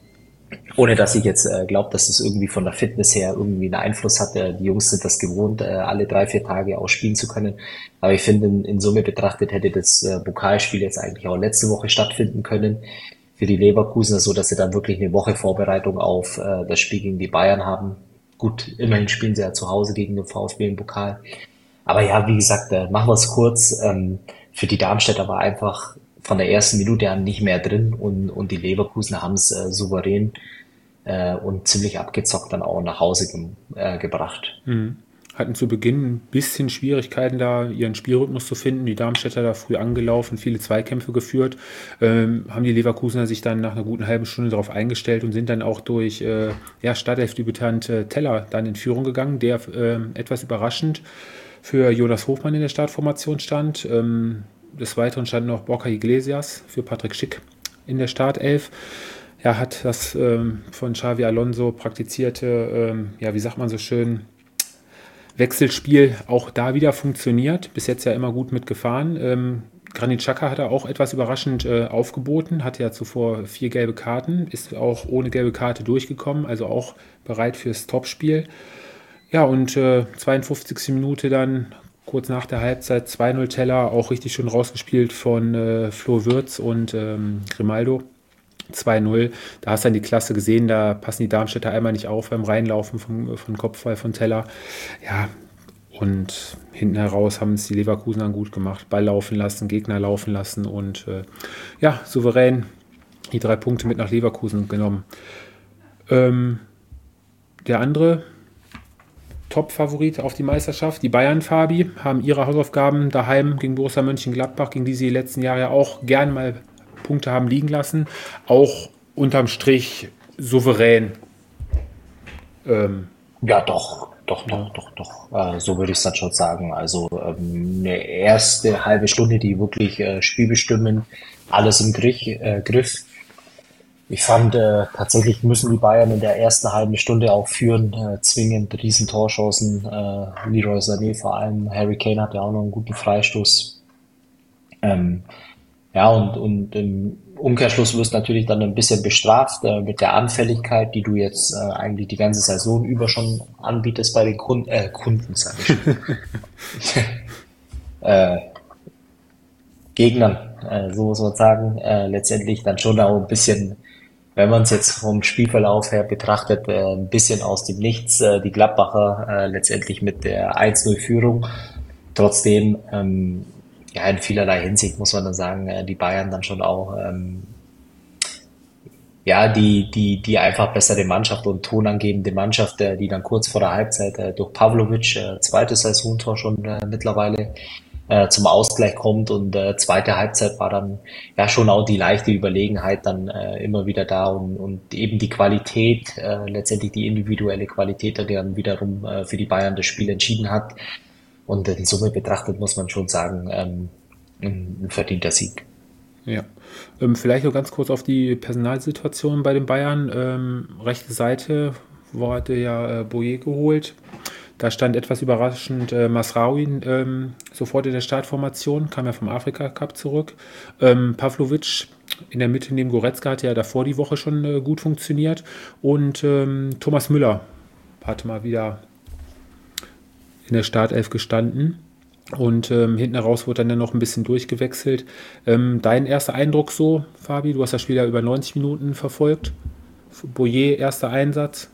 Ohne dass ich jetzt glaube, dass das irgendwie von der Fitness her irgendwie einen Einfluss hat. Die Jungs sind das gewohnt, alle 3, 4 Tage ausspielen zu können. Aber ich finde, in Summe betrachtet hätte das Pokalspiel jetzt eigentlich auch letzte Woche stattfinden können für die Leverkusener, so dass sie dann wirklich eine Woche Vorbereitung auf das Spiel gegen die Bayern haben. Gut, immerhin spielen sie ja zu Hause gegen den VfB im Pokal. Aber ja, wie gesagt, machen wir es kurz. Für die Darmstädter war einfach von der ersten Minute an nicht mehr drin und die Leverkusener haben es souverän und ziemlich abgezockt dann auch nach Hause gebracht. Hatten zu Beginn ein bisschen Schwierigkeiten, da ihren Spielrhythmus zu finden. Die Darmstädter da früh angelaufen, viele Zweikämpfe geführt. Haben die Leverkusener sich dann nach einer guten halben Stunde darauf eingestellt und sind dann auch durch ja, Startelfdebütant Teller dann in Führung gegangen, der etwas überraschend für Jonas Hofmann in der Startformation stand. Des Weiteren stand noch Borja Iglesias für Patrick Schick in der Startelf. Er hat das von Xavi Alonso praktizierte, ja, wie sagt man so schön, Wechselspiel auch da wieder funktioniert. Bis jetzt ja immer gut mitgefahren. Granit Xhaka hat er auch etwas überraschend aufgeboten, hatte ja zuvor 4 gelbe Karten, ist auch ohne gelbe Karte durchgekommen, also auch bereit fürs Topspiel. Ja, und 52. Minute dann, kurz nach der Halbzeit, 2-0 Teller, auch richtig schön rausgespielt von Flo Würz und Grimaldo. 2-0, da hast du dann die Klasse gesehen, da passen die Darmstädter einmal nicht auf beim Reinlaufen von Kopfball von Teller. Ja, und hinten heraus haben es die Leverkusener gut gemacht. Ball laufen lassen, Gegner laufen lassen und ja, souverän die 3 Punkte mit nach Leverkusen genommen. Der andere Top-Favorit auf die Meisterschaft, die Bayern, Fabi, haben ihre Hausaufgaben daheim gegen Borussia Mönchengladbach, gegen die sie die letzten Jahre ja auch gern mal Punkte haben liegen lassen, auch unterm Strich souverän. Ja, doch. So würde ich es dann schon sagen. Also eine erste halbe Stunde, die wirklich spielbestimmend, alles im Griff. Ich fand, tatsächlich müssen die Bayern in der ersten halben Stunde auch führen, zwingend riesen Torchancen, Leroy Sané vor allem, Harry Kane hat ja auch noch einen guten Freistoß. Ja, und im Umkehrschluss wirst du natürlich dann ein bisschen bestraft mit der Anfälligkeit, die du jetzt eigentlich die ganze Saison über schon anbietest bei den Kunden, sag ich schon. Gegnern, so muss man sagen, letztendlich dann schon auch ein bisschen, wenn man es jetzt vom Spielverlauf her betrachtet, ein bisschen aus dem Nichts, die Gladbacher letztendlich mit der 1:0 Führung. Trotzdem, ja, in vielerlei Hinsicht muss man dann sagen, die Bayern dann schon auch, ja, die einfach bessere Mannschaft und tonangebende Mannschaft, die dann kurz vor der Halbzeit durch Pavlovic, zweites Saisontor schon mittlerweile, zum Ausgleich kommt und zweite Halbzeit war dann ja schon auch die leichte Überlegenheit dann immer wieder da und eben die Qualität, letztendlich die individuelle Qualität, die dann wiederum für die Bayern das Spiel entschieden hat. Und in Summe betrachtet muss man schon sagen, ein verdienter Sieg. Ja, vielleicht noch ganz kurz auf die Personalsituation bei den Bayern. Rechte Seite wurde ja Boye geholt. Da stand etwas überraschend Masraoui sofort in der Startformation, kam ja vom Afrika Cup zurück. Pavlovic in der Mitte neben Goretzka hatte ja davor die Woche schon gut funktioniert. Und Thomas Müller hatte mal wieder in der Startelf gestanden. Und hinten heraus wurde dann noch ein bisschen durchgewechselt. Dein erster Eindruck so, Fabi? Du hast das Spiel ja über 90 Minuten verfolgt. Boye, erster Einsatz.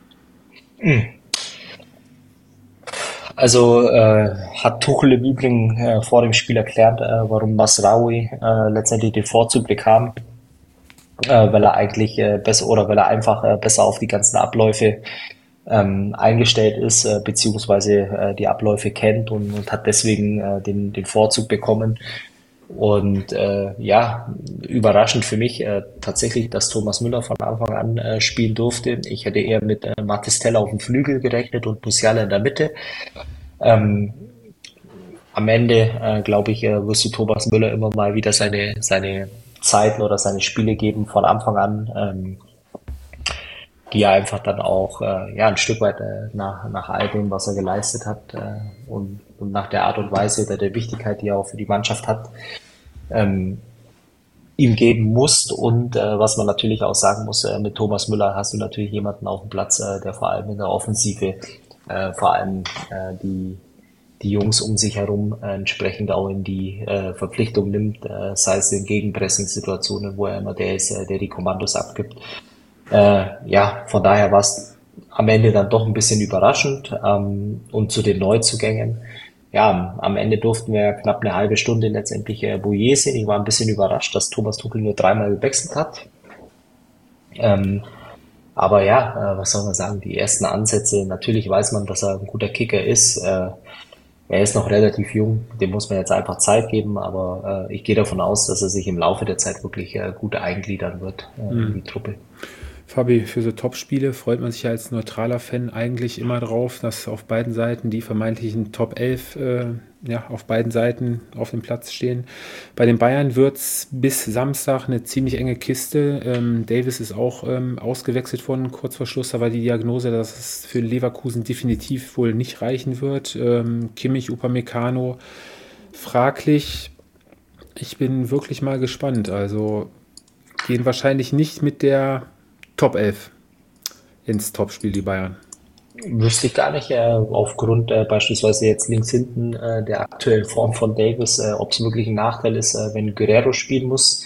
Also hat Tuchel im Übrigen vor dem Spiel erklärt, warum Masraoui letztendlich den Vorzug bekam, weil er eigentlich besser oder weil er einfach besser auf die ganzen Abläufe eingestellt ist, beziehungsweise die Abläufe kennt und hat deswegen den Vorzug bekommen. Und ja, überraschend für mich tatsächlich, dass Thomas Müller von Anfang an spielen durfte. Ich hätte eher mit Mathys Tel auf dem Flügel gerechnet und Musiala in der Mitte. Ähm, Am Ende, glaube ich, wirst du Thomas Müller immer mal wieder seine Zeiten oder seine Spiele geben von Anfang an, die er einfach dann auch ja ein Stück weit nach all dem, was er geleistet hat und nach der Art und Weise oder der Wichtigkeit, die er auch für die Mannschaft hat, ihm geben muss. Und was man natürlich auch sagen muss, mit Thomas Müller hast du natürlich jemanden auf dem Platz, der vor allem in der Offensive vor allem die Jungs um sich herum entsprechend auch in die Verpflichtung nimmt, sei es in Gegenpressing-Situationen, wo er immer der ist, der die Kommandos abgibt. Ja, von daher war es am Ende dann doch ein bisschen überraschend. Und zu den Neuzugängen, ja, am Ende durften wir knapp eine halbe Stunde letztendlich Boye sehen. Ich war ein bisschen überrascht, dass Thomas Tuchel nur dreimal gewechselt hat. Aber ja, was soll man sagen, die ersten Ansätze, natürlich weiß man, dass er ein guter Kicker ist. Er ist noch relativ jung, dem muss man jetzt einfach Zeit geben, aber ich gehe davon aus, dass er sich im Laufe der Zeit wirklich gut eingliedern wird in die Truppe. Fabi, für so Top-Spiele freut man sich ja als neutraler Fan eigentlich immer drauf, dass auf beiden Seiten die vermeintlichen Top 11 ja, auf beiden Seiten auf dem Platz stehen. Bei den Bayern wird es bis Samstag eine ziemlich enge Kiste. Davis ist auch ausgewechselt worden, kurz vor Schluss. Da war die Diagnose, dass es für Leverkusen definitiv wohl nicht reichen wird. Kimmich, Upamecano, fraglich. Ich bin wirklich mal gespannt. Also gehen wahrscheinlich nicht mit der Top 11 ins Topspiel, die Bayern. Wüsste ich gar nicht, aufgrund beispielsweise jetzt links hinten der aktuellen Form von Davis, ob es wirklich ein Nachteil ist, wenn Guerrero spielen muss.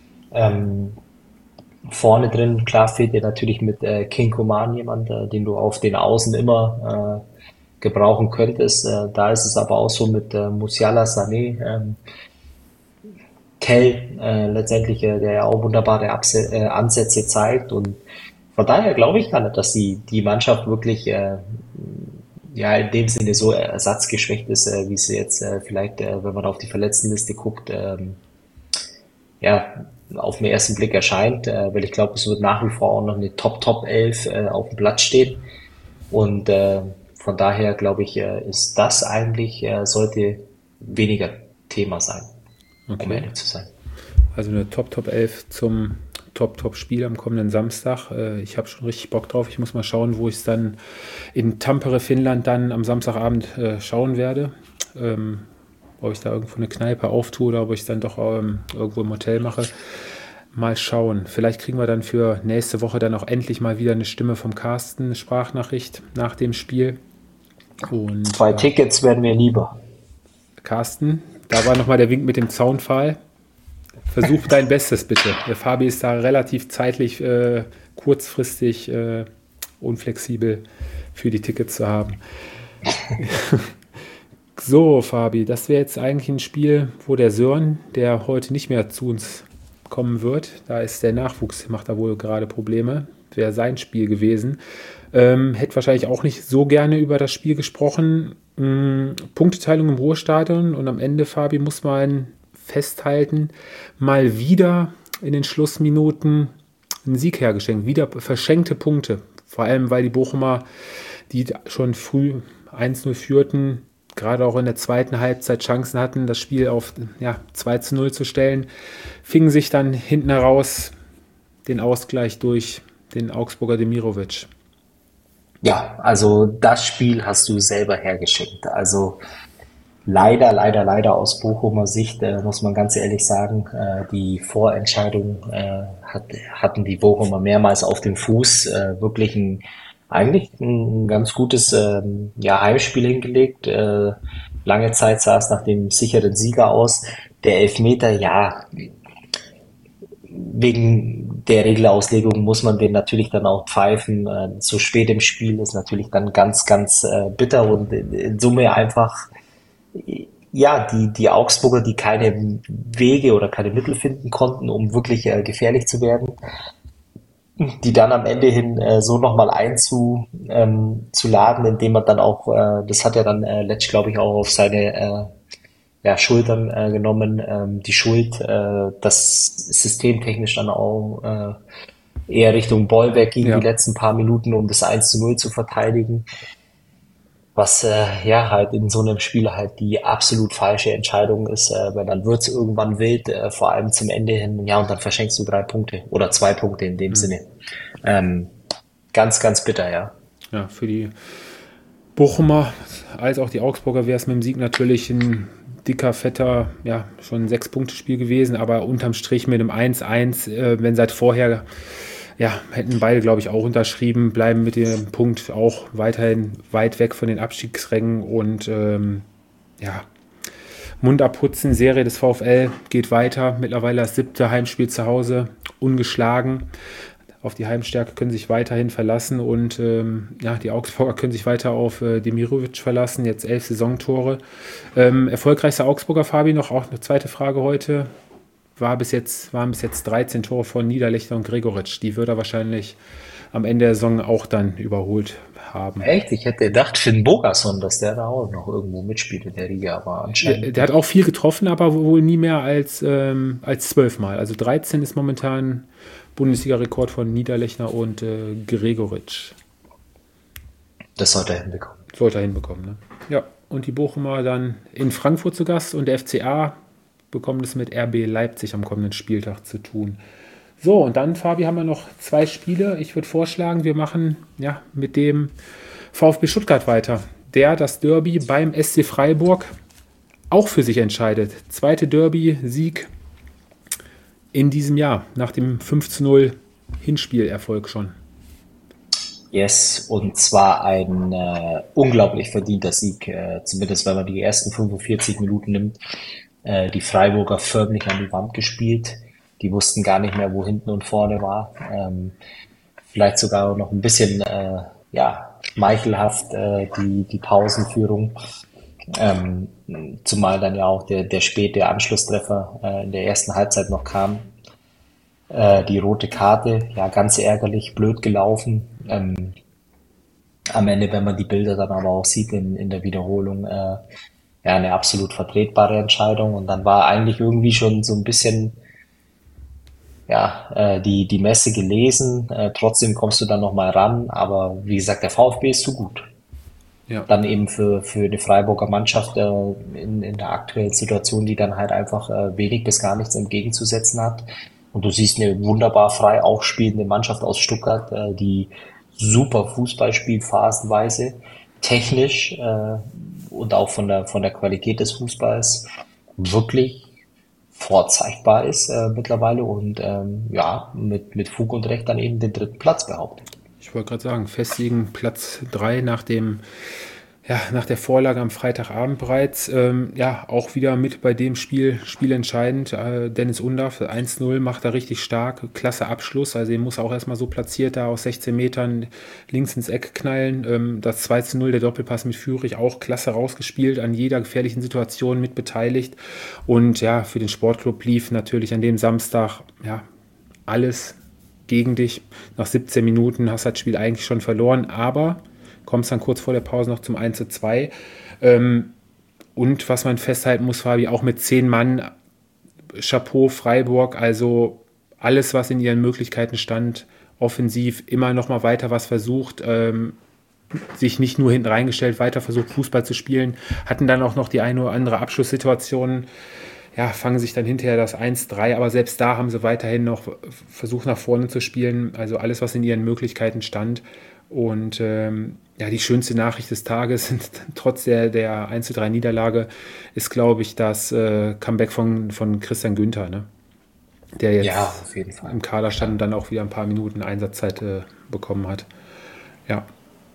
Vorne drin, klar, fehlt dir natürlich mit King Coman jemand, den du auf den Außen immer gebrauchen könntest. Da ist es aber auch so mit Musiala, Sané, Tell letztendlich, der ja auch wunderbare Ansätze zeigt und von daher glaube ich gar nicht, dass die Mannschaft wirklich ja in dem Sinne so ersatzgeschwächt ist, wie sie jetzt vielleicht, wenn man auf die Verletztenliste guckt, ja, auf den ersten Blick erscheint, weil ich glaube, es wird nach wie vor auch noch eine Top-Elf auf dem Platz stehen. Und von daher glaube ich, ist das eigentlich, sollte weniger Thema sein, um Okay. ehrlich zu sein. Also eine Top-11 zum Top-Spiel am kommenden Samstag. Ich habe schon richtig Bock drauf. Ich muss mal schauen, wo ich es dann in Tampere, Finnland dann am Samstagabend schauen werde. Ob ich da irgendwo eine Kneipe auftue oder ob ich es dann doch irgendwo im Hotel mache. Mal schauen. Vielleicht kriegen wir dann für nächste Woche dann auch endlich mal wieder eine Stimme vom Carsten, eine Sprachnachricht nach dem Spiel. Und 2 Tickets werden mir lieber. Carsten, da war nochmal der Wink mit dem Zaunpfahl. Versuch dein Bestes bitte. Der Fabi ist da relativ zeitlich kurzfristig unflexibel für die Tickets zu haben. So, Fabi, das wäre jetzt eigentlich ein Spiel, wo der Sören, der heute nicht mehr zu uns kommen wird, da ist der Nachwuchs, macht da wohl gerade Probleme, wäre sein Spiel gewesen. Hätte wahrscheinlich auch nicht so gerne über das Spiel gesprochen. Punkteteilung im Ruhrstadion und am Ende, Fabi, muss man festhalten, mal wieder in den Schlussminuten einen Sieg hergeschenkt, wieder verschenkte Punkte. Vor allem, weil die Bochumer, die schon früh 1-0 führten, gerade auch in der zweiten Halbzeit Chancen hatten, das Spiel auf 2-0 zu stellen, fingen sich dann hinten heraus den Ausgleich durch den Augsburger Demirovic. Ja, also das Spiel hast du selber hergeschenkt. Also leider aus Bochumer Sicht muss man ganz ehrlich sagen, die Vorentscheidung hatten die Bochumer mehrmals auf dem Fuß. Wirklich eigentlich ein ganz gutes ja, Heimspiel hingelegt. Lange Zeit sah es nach dem sicheren Sieger aus. Der Elfmeter, ja, wegen der Regelauslegung muss man den natürlich dann auch pfeifen. So spät im Spiel ist natürlich dann ganz bitter und in Summe einfach, ja, die Augsburger, die keine Wege oder keine Mittel finden konnten, um wirklich gefährlich zu werden, die dann am Ende hin so nochmal zu laden, indem man dann auch, das hat ja dann Letsch, glaube ich, auch auf seine ja, Schultern genommen, die Schuld, das systemtechnisch dann auch eher Richtung Bollwerk ging die Ja, letzten paar Minuten, um das 1-0 zu verteidigen. Was ja halt in so einem Spiel halt die absolut falsche Entscheidung ist, weil dann wird's irgendwann wild, vor allem zum Ende hin, ja, und dann verschenkst du 3 Punkte oder 2 Punkte in dem Sinne. Ähm, ganz bitter, ja. ja, für die Bochumer als auch die Augsburger wäre es mit dem Sieg natürlich ein dicker, fetter, ja, schon ein 6-Punkte-Spiel gewesen, aber unterm Strich mit einem 1-1, wenn seit vorher, ja, hätten beide, glaube ich, auch unterschrieben, bleiben mit dem Punkt auch weiterhin weit weg von den Abstiegsrängen und ja, Mund abputzen, Serie des VfL geht weiter, mittlerweile das 7. Heimspiel zu Hause, ungeschlagen. Auf die Heimstärke können sich weiterhin verlassen und ja, die Augsburger können sich weiter auf Demirovic verlassen, jetzt 11 Saisontore. Erfolgreichster Augsburger, Fabi, noch auch eine zweite Frage heute, waren bis jetzt 13 Tore von Niederlechner und Gregoritsch. Die wird er wahrscheinlich am Ende der Saison auch dann überholt haben. Echt? Ich hätte gedacht, Finn Bogason, dass der da auch noch irgendwo mitspielt in der Liga, aber anscheinend. Der hat auch viel getroffen, aber wohl nie mehr als 12 Mal. Also 13 ist momentan Bundesliga-Rekord von Niederlechner und Gregoritsch. Das sollte er hinbekommen. Sollte er hinbekommen, ne? Ja, und die Bochumer dann in Frankfurt zu Gast und der FCA bekommt es mit RB Leipzig am kommenden Spieltag zu tun. So, und dann, Fabi, haben wir noch 2 Spiele. Ich würde vorschlagen, wir machen ja mit dem VfB Stuttgart weiter, der das Derby beim SC Freiburg auch für sich entscheidet. Zweite Derby-Sieg in diesem Jahr, nach dem 5-0 Hinspielerfolg schon. Yes, und zwar ein unglaublich verdienter Sieg, zumindest wenn man die ersten 45 Minuten nimmt. Die Freiburger förmlich an die Wand gespielt. Die wussten gar nicht mehr, wo hinten und vorne war. Vielleicht sogar noch ein bisschen ja, schmeichelhaft die Pausenführung. Zumal dann ja auch der späte Anschlusstreffer in der ersten Halbzeit noch kam. Die rote Karte, ja, ganz ärgerlich, blöd gelaufen. Am Ende, wenn man die Bilder dann aber auch sieht in der Wiederholung, ja, eine absolut vertretbare Entscheidung. Und dann war eigentlich irgendwie schon so ein bisschen, ja, die Messe gelesen. Trotzdem kommst du dann nochmal ran. Aber wie gesagt, der VfB ist zu gut. Ja, Dann eben für eine Freiburger Mannschaft in der aktuellen Situation, die dann halt einfach wenig bis gar nichts entgegenzusetzen hat. Und du siehst eine wunderbar frei aufspielende Mannschaft aus Stuttgart, die super Fußball spielt phasenweise, technisch und auch von der Qualität des Fußballs wirklich vorzeigbar ist mittlerweile und ja, mit Fug und Recht dann eben den dritten Platz behauptet. ich wollte gerade sagen, festigen Platz 3 nach der Vorlage am Freitagabend bereits. Ja, auch wieder mit bei dem Spiel entscheidend. Dennis Undaff, 1-0, macht er richtig stark. Klasse Abschluss. Also, den muss er auch erstmal so platziert da aus 16 Metern links ins Eck knallen. Das 2-0, der Doppelpass mit Führig, auch klasse rausgespielt, an jeder gefährlichen Situation mit beteiligt. Und ja, für den Sportclub lief natürlich an dem Samstag, ja, alles gegen dich. Nach 17 Minuten hast du das Spiel eigentlich schon verloren, aber kommst dann kurz vor der Pause noch zum 1:2. Und was man festhalten muss, Fabi, auch mit 10 Mann, Chapeau Freiburg, also alles, was in ihren Möglichkeiten stand, offensiv immer noch mal weiter was versucht, sich nicht nur hinten reingestellt, weiter versucht Fußball zu spielen, hatten dann auch noch die eine oder andere Abschlusssituation, ja, fangen sich dann hinterher das 1:3, aber selbst da haben sie weiterhin noch versucht nach vorne zu spielen, also alles, was in ihren Möglichkeiten stand. Und ja, die schönste Nachricht des Tages, trotz der 1:3 Niederlage, ist, glaube ich, das Comeback von Christian Günther, ne? Der Ja, jetzt auf jeden Fall. im Kader stand Ja. und dann auch wieder ein paar Minuten Einsatzzeit bekommen hat. Ja,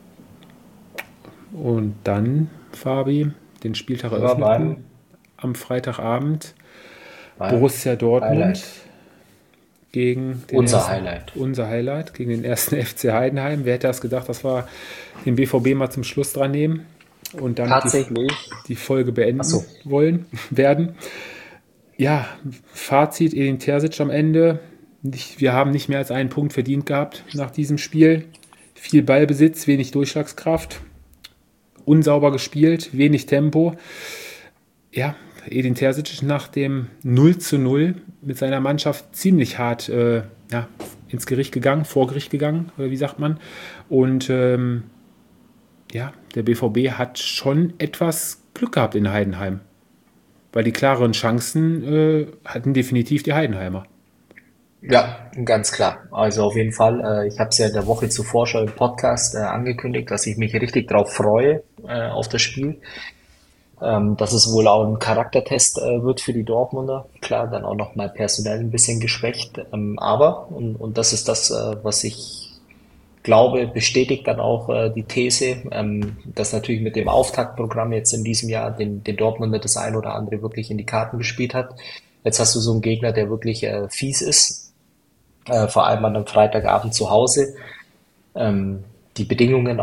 und dann, Fabi, den Spieltag Sind wir eröffneten am Freitagabend beim Borussia Dortmund Highlight. gegen den Unser ersten, Highlight. unser Highlight, gegen den ersten FC Heidenheim. Wer hätte das gedacht, dass wir den BVB mal zum Schluss dran nehmen und damit Tatsächlich. die Folge Ach beenden so. werden. Ja, Fazit, Edin Terzic am Ende. Wir haben nicht mehr als einen Punkt verdient gehabt nach diesem Spiel. Viel Ballbesitz, wenig Durchschlagskraft, unsauber gespielt, wenig Tempo. Ja, Edin Terzic nach dem 0:0 mit seiner Mannschaft ziemlich hart ja, ins Gericht gegangen, vor Gericht gegangen, oder wie sagt man. Und ja, der BVB hat schon etwas Glück gehabt in Heidenheim. Weil die klareren Chancen hatten definitiv die Heidenheimer. Ja, ganz klar. Also auf jeden Fall. Ich habe es ja in der Woche zuvor schon im Podcast angekündigt, dass ich mich richtig drauf freue auf das Spiel. Dass es wohl auch ein Charaktertest wird für die Dortmunder. Klar, dann auch noch mal personell ein bisschen geschwächt. Aber, und das ist das, was ich glaube, bestätigt dann auch die These, dass natürlich mit dem Auftaktprogramm jetzt in diesem Jahr den Dortmunder das ein oder andere wirklich in die Karten gespielt hat. Jetzt hast du so einen Gegner, der wirklich fies ist, vor allem an einem Freitagabend zu Hause. Die Bedingungen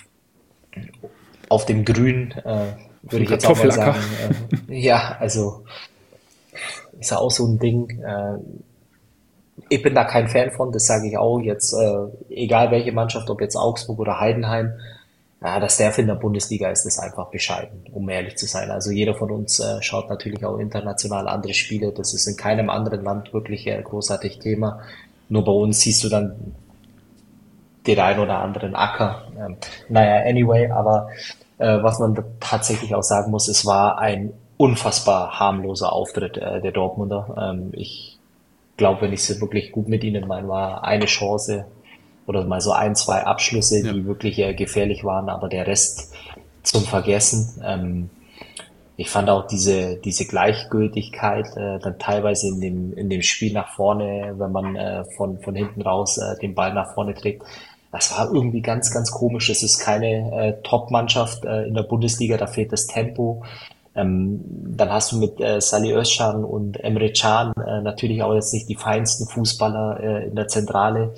auf dem Grün, Auf würde dem ich jetzt auch mal Kartoffelacker. sagen, ja, also ist ja auch so ein Ding. Ich bin da kein Fan von, das sage ich auch jetzt, egal welche Mannschaft, ob jetzt Augsburg oder Heidenheim, ja, dass der für in der Bundesliga ist, ist einfach bescheiden, um ehrlich zu sein. Also jeder von uns schaut natürlich auch international andere Spiele. Das ist in keinem anderen Land wirklich großartig Thema. Nur bei uns siehst du dann den einen oder anderen Acker. Naja, anyway, aber was man da tatsächlich auch sagen muss, es war ein unfassbar harmloser Auftritt der Dortmunder. Ich glaube, wenn ich es wirklich gut mit ihnen meine, war eine Chance oder mal so ein, zwei Abschlüsse, Ja. die wirklich gefährlich waren, aber der Rest zum Vergessen. Ich fand auch diese Gleichgültigkeit dann teilweise in dem Spiel nach vorne, wenn man von hinten raus den Ball nach vorne trägt. Das war irgendwie ganz, ganz komisch. Es ist keine Top-Mannschaft in der Bundesliga, da fehlt das Tempo. Dann hast du mit Salih Özcan und Emre Can natürlich auch jetzt nicht die feinsten Fußballer in der Zentrale.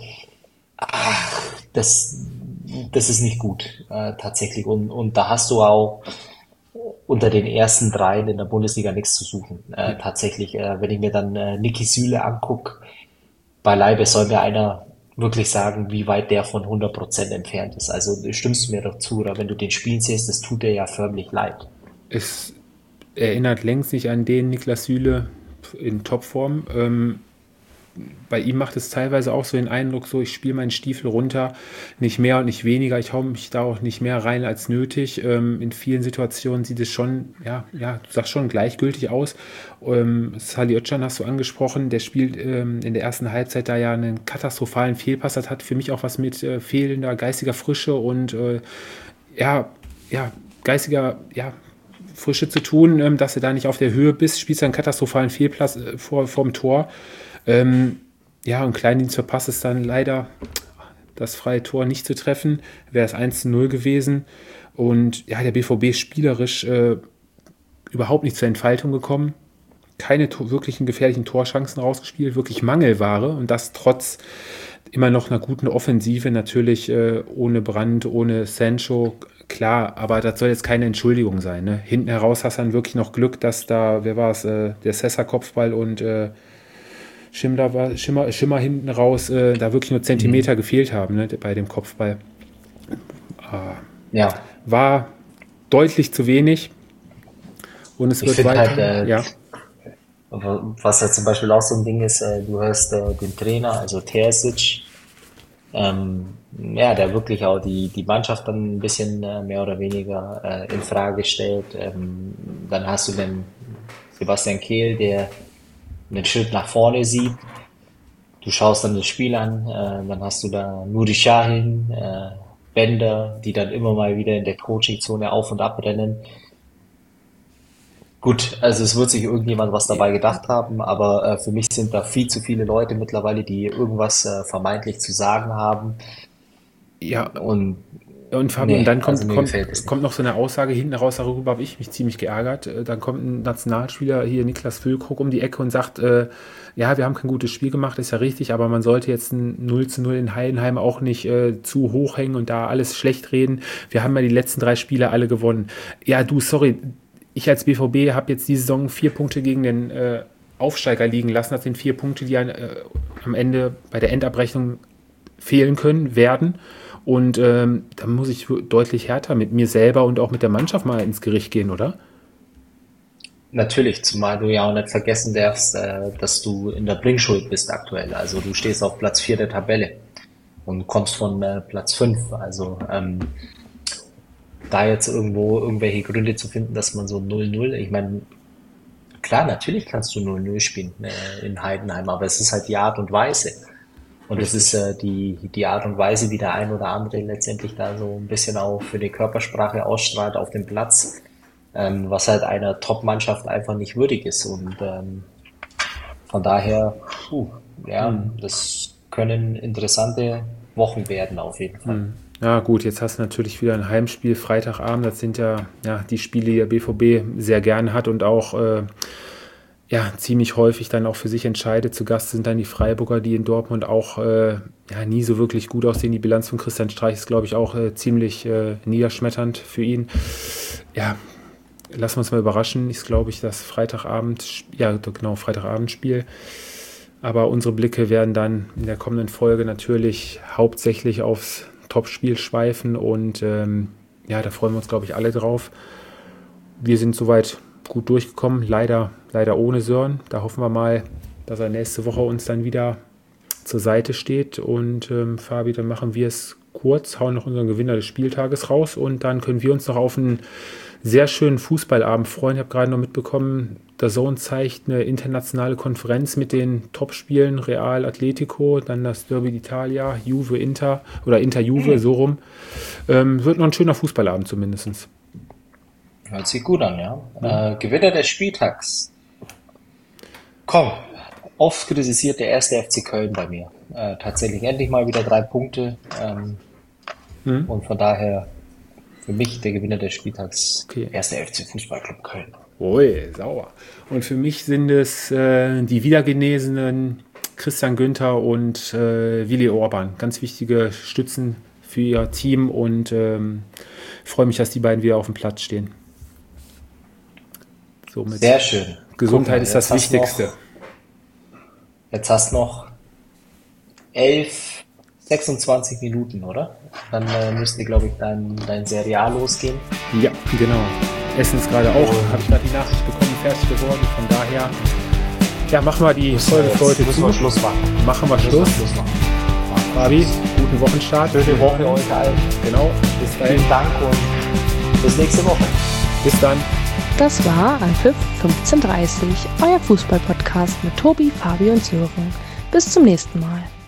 Das, das ist nicht gut, tatsächlich. Und da hast du auch unter den ersten dreien in der Bundesliga nichts zu suchen. Tatsächlich, wenn ich mir dann Niki Süle angucke, beileibe soll mir einer wirklich sagen, wie weit der von 100% entfernt ist. Also stimmst du mir doch zu, oder wenn du den spielen siehst, das tut dir ja förmlich leid. Es erinnert längst nicht an den Niklas Süle in Topform. Bei ihm macht es teilweise auch so den Eindruck, so ich spiele meinen Stiefel runter, nicht mehr und nicht weniger. Ich hau mich da auch nicht mehr rein als nötig. In vielen Situationen sieht es schon, du sagst schon gleichgültig aus. Salih Özcan hast du angesprochen, der spielt in der ersten Halbzeit da ja einen katastrophalen Fehlpass. Das hat für mich auch was mit fehlender geistiger Frische und geistiger Frische zu tun, dass du da nicht auf der Höhe bist, spielst einen katastrophalen Fehlpass vorm Tor. Und Kleindienst verpasst es dann leider, das freie Tor nicht zu treffen. Wäre es 1:0 gewesen. Und ja, der BVB spielerisch überhaupt nicht zur Entfaltung gekommen. Keine wirklichen gefährlichen Torchancen rausgespielt, wirklich Mangelware. Und das trotz immer noch einer guten Offensive, natürlich ohne Brandt, ohne Sancho. Klar, aber das soll jetzt keine Entschuldigung sein. Ne? Hinten heraus hast du dann wirklich noch Glück, dass da, wer war es, der Sessa-Kopfball und Schimmer hinten raus, da wirklich nur Zentimeter gefehlt haben, ne, bei dem Kopfball. Ja. War deutlich zu wenig. Und es Ich wird finde weiter. was ja zum Beispiel auch so ein Ding ist, du hörst den Trainer, also Terzic, der wirklich auch die Mannschaft dann ein bisschen mehr oder weniger in Frage stellt. Dann hast du den Sebastian Kehl, der einen Schritt nach vorne sieht. Du schaust dann das Spiel an, dann hast du da Nuri Sahin, Bender, die dann immer mal wieder in der Coaching-Zone auf und ab rennen. Gut, also es wird sich irgendjemand was dabei gedacht haben, aber für mich sind da viel zu viele Leute mittlerweile, die irgendwas vermeintlich zu sagen haben. Ja, Und und Fabian, dann also mir gefällt es kommt nicht. noch so eine Aussage hinten raus, darüber habe ich mich ziemlich geärgert. Dann kommt ein Nationalspieler, hier Niklas Füllkrug, um die Ecke und sagt, wir haben kein gutes Spiel gemacht, ist ja richtig, aber man sollte jetzt ein 0:0 in Heidenheim auch nicht zu hoch hängen und da alles schlecht reden. Wir haben ja die letzten 3 Spiele alle gewonnen. Ja, du, sorry, ich als BVB habe jetzt die Saison 4 Punkte gegen den Aufsteiger liegen lassen. Das sind 4 Punkte, die am Ende bei der Endabrechnung fehlen werden. Und da muss ich deutlich härter mit mir selber und auch mit der Mannschaft mal ins Gericht gehen, oder? Natürlich, zumal du ja auch nicht vergessen darfst, dass du in der Bringschuld bist aktuell. Also du stehst auf Platz 4 der Tabelle und kommst von Platz 5. Also da jetzt irgendwelche Gründe zu finden, dass man so 0:0, ich meine, klar, natürlich kannst du 0:0 spielen in Heidenheim, aber es ist halt die Art und Weise. Und es ist die Art und Weise, wie der ein oder andere letztendlich da so ein bisschen auch für die Körpersprache ausstrahlt auf dem Platz, was halt einer Top-Mannschaft einfach nicht würdig ist. Und von daher, das können interessante Wochen werden auf jeden Fall. Ja gut, jetzt hast du natürlich wieder ein Heimspiel Freitagabend. Das sind ja die Spiele, die der BVB sehr gerne hat und auch ziemlich häufig dann auch für sich entscheidet. Zu Gast sind dann die Freiburger, die in Dortmund auch nie so wirklich gut aussehen. Die Bilanz von Christian Streich ist, glaube ich, auch ziemlich niederschmetternd für ihn. Ja, lassen wir uns mal überraschen. Ist, glaube ich, das Freitagabendspiel. Aber unsere Blicke werden dann in der kommenden Folge natürlich hauptsächlich aufs Topspiel schweifen und da freuen wir uns, glaube ich, alle drauf. Wir sind soweit gut durchgekommen, leider ohne Sören. Da hoffen wir mal, dass er nächste Woche uns dann wieder zur Seite steht. Und Fabi, dann machen wir es kurz, hauen noch unseren Gewinner des Spieltages raus und dann können wir uns noch auf einen sehr schönen Fußballabend freuen. Ich habe gerade noch mitbekommen, DAZN zeigt eine internationale Konferenz mit den Topspielen, Real, Atletico, dann das Derby d'Italia, Juve, Inter oder Inter-Juve, so rum. Wird noch ein schöner Fußballabend zumindest. Hört sich gut an, ja. Gewinner des Spieltags. Komm, oft kritisiert der erste FC Köln bei mir. Tatsächlich endlich mal wieder 3 Punkte. Und von daher für mich der Gewinner des Spieltags, erster FC Fußballclub Köln. Ui, sauer. Und für mich sind es die Wiedergenesenen Christian Günther und Willi Orban. Ganz wichtige Stützen für ihr Team und freue mich, dass die beiden wieder auf dem Platz stehen. Somit Sehr schön. Gesundheit ist das Wichtigste. Jetzt hast du noch 26 Minuten, oder? Dann müsste, glaube ich, dein Serie A losgehen. Ja, genau. Essen ist gerade auch, habe ich gerade die Nachricht bekommen, fertig geworden. Von daher, ja, machen wir die Folge für heute zu. Müssen wir Schluss machen. Machen wir Schluss. Fabi, guten Wochenstart. Schöne Woche euch allen. Genau, bis dahin. Vielen Dank und bis nächste Woche. Bis dann. Das war Anpfiff 15:30, euer Fußball-Podcast mit Tobi, Fabi und Sören. Bis zum nächsten Mal.